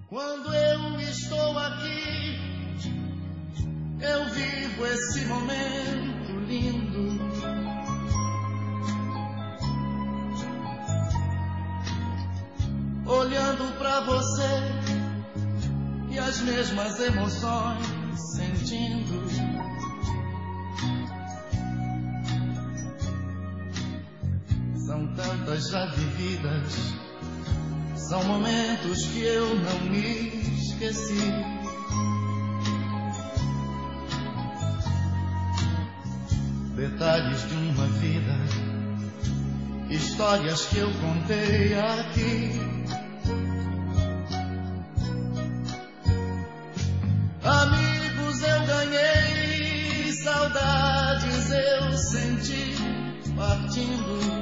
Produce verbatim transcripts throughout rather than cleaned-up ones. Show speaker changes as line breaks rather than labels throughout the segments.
Quando eu estou aqui, eu vivo esse momento lindo. Olhando pra você e as mesmas emoções sentindo. São tantas já vividas, são momentos que eu não me esqueci. Detalhes de uma vida, histórias que eu contei aqui. Amigos eu ganhei, saudades eu senti partindo.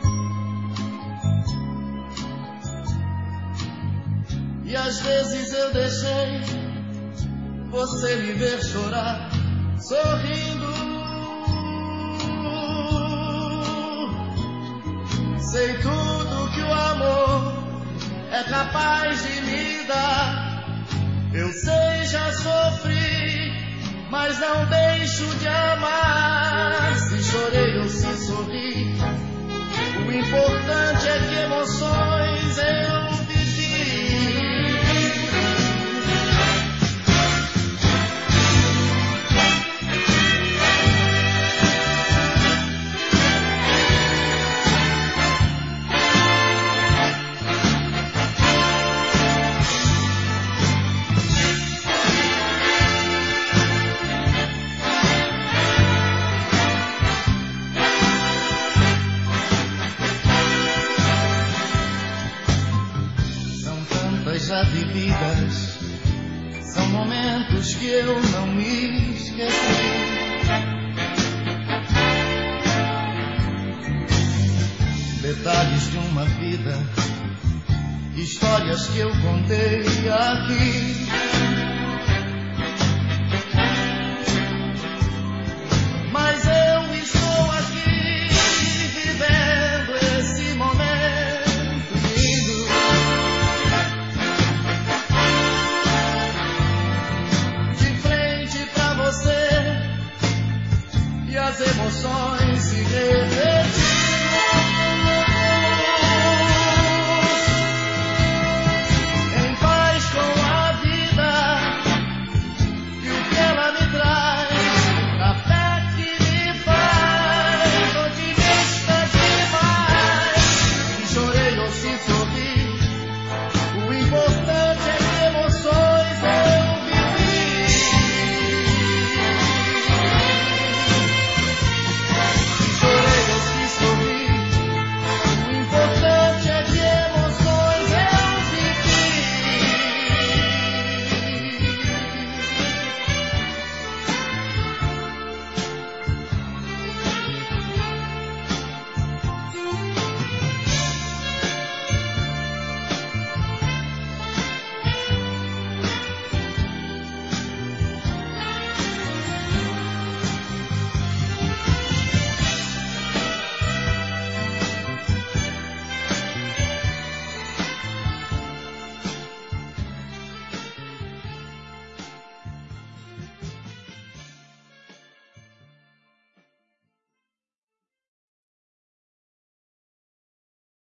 E às vezes eu deixei você me ver chorar, sorrindo. Sei tudo que o amor é capaz de me dar. Eu sei, já sofri, mas não deixo de amar. Se chorei ou se sorri, o importante é que emoções eu já vividas, são momentos que eu não me esqueci. Detalhes de uma vida, histórias que eu contei aqui.